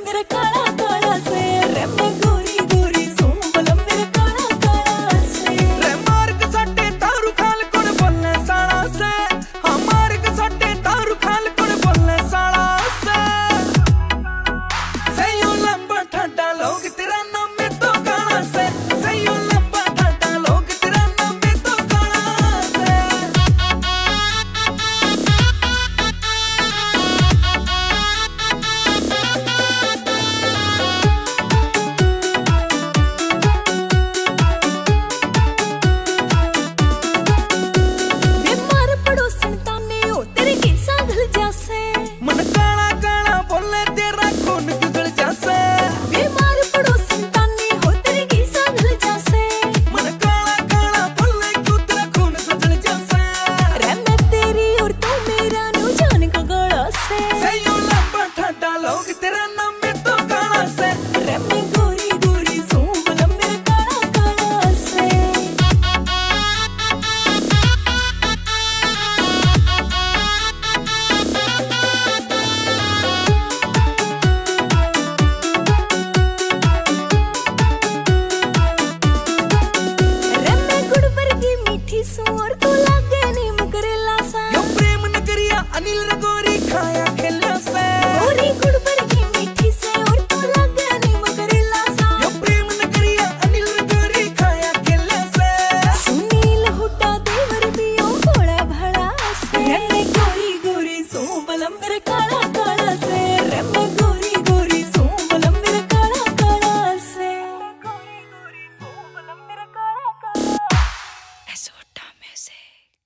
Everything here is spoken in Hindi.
मेरा काला काला से रे मैं गोरी गोरी सू बलम मेरा काला काला से रे मार के सट्टे तारू खाल कोण बोलने साला से हमार के सट्टे तारू खाल कोण बोलने साला से सयो लंबा ठंडा लोग तेरा नाम में तो काला से सयो लंबा ठंडा लोग तेरा नाम में तो काला से मन काला काला बोले तेरा खून गुजर जासे बीमार पड़ोसन ताने हो तेरे की सांगल जासे मन काला काला बोले तेरा खून गुजर जासे रे मैं तेरी और तू मेरा नु जान का गला से सयो लंबा ठंडा लोग तेरा नाम में तो काला से रे मैं गोरी गोरी सू बलम मेरा काला काला से और तू लागे नीम करेला सा यो प्रेम न करिया अनिल रगोरी खाया खेला से गोरी गुड़ पर की मीठी से और तू लागे नीम करेला सा यो प्रेम न करिया अनिल रगोरी खाया खेला से सुनील हुड्डा देवर भी ओ घोड़ा भड़ा से रे मैं गोरी गोरी सू बलम मेरा काला काला से रे मैं गोरी गोरी सू बलम मेरा काला काला से गोरी गोरी सू बलम मेरा काला काला ऐसा में से